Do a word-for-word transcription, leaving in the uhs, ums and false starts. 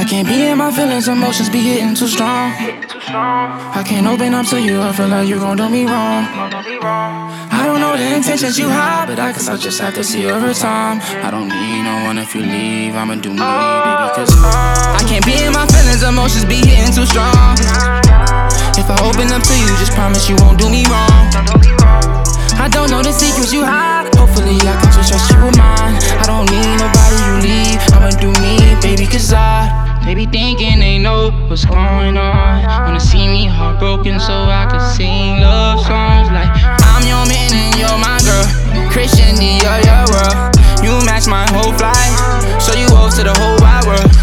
can't be in my feelings, emotions be hitting too strong. I can't open up to you, I feel like you gon' do me wrong. I don't know the intentions you have, but I guess I'll just have to see you over time. I don't need no one if you leave, I'ma do me, baby, cause I can't be in my feelings, emotions be hitting too strong. If I open up to you, just promise you won't do me wrong. I don't know the secrets you hide, hopefully I can just trust you with mine. I don't need nobody, you leave, I'ma do me, baby, cause I they be thinking they know what's going on. Wanna see me heartbroken so I can sing love songs like I'm your man and you're my girl. Christian Dior, your world. You match my whole flight, show you off to the whole wide world.